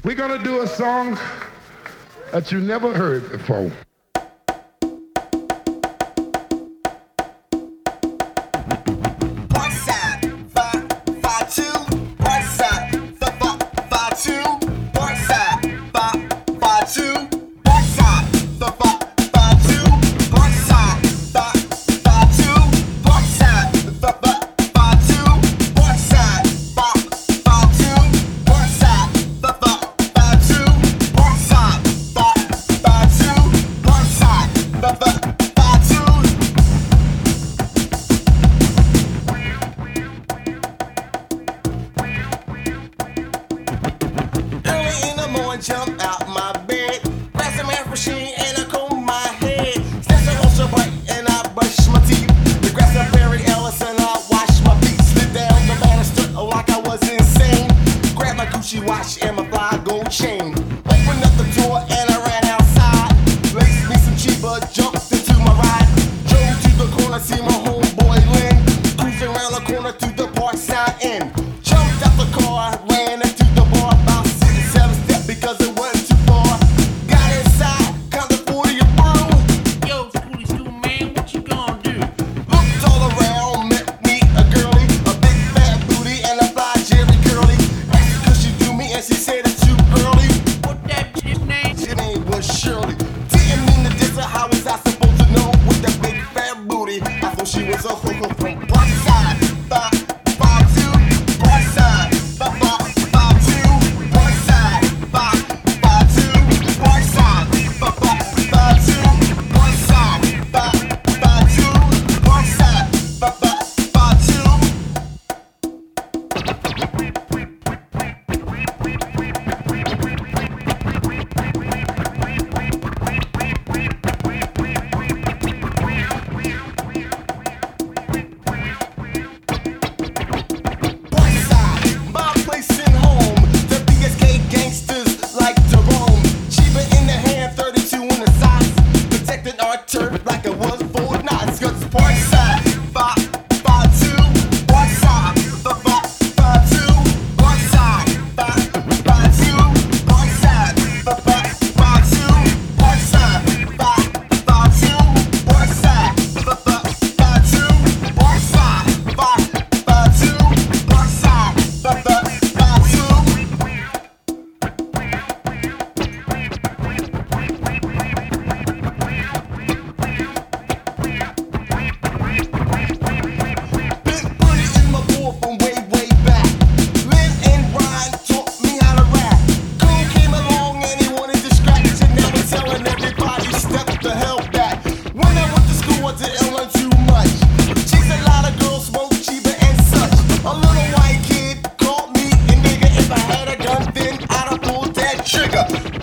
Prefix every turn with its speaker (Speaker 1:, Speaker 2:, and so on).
Speaker 1: We're gonna do a song that you never heard before.
Speaker 2: Jump out my bed, grab some air machine and I comb my head. Snatch an ultra bright and I brush my teeth. The grass a Barry Ellis and I wash my feet. Slid down the banister like I was insane. Grab my Gucci watch and my fly gold chain. Opened up the door and I ran outside. Laced me some cheaper, jumped into my ride. Drove to the corner, see my homeboy Lynn. Cruising around the corner to the Parkside Inn. Jumped out the car, ran into the bar about 6-7 steps because it wasn't too far. Got inside, got the 40 of brew.
Speaker 3: Yo, Schooly Stew, man, what you gonna do?
Speaker 2: Looked all around, met me a girlie, a big fat booty and a fly Jerry curly. Asked her could she do me and she said it's too early.
Speaker 3: What that chick's name?
Speaker 2: Her name was Shirley. Didn't mean to diss her, how was I supposed to know with that big fat booty? I thought she was a hooker from Parkside. 552, Parkside. 552, Parkside. 552, Parkside. 552, Parkside. 552, Parkside. 552. Parkside, my place and home. The BSK gangsters like to roam. Cheaper in the hand, 32 in the size. Protected our turf like it was Fort Knox. Cause Parkside, 552, Parkside, 552, Parkside, 552, Parkside, 552, Parkside, 552, Parkside, 552, Parkside, 552, Parkside, 552. Been putting in my board from way, way back. Lynn and Ryan taught me how to rap. Cool came along and he wanted distraction. Now we're telling everybody step the hell back. When I went to school, I didn't learn too much. Chased a lot of girls, smoked cheaper and such. A little white kid called me a nigga. If I had a gun, then I'd have pulled that trigger.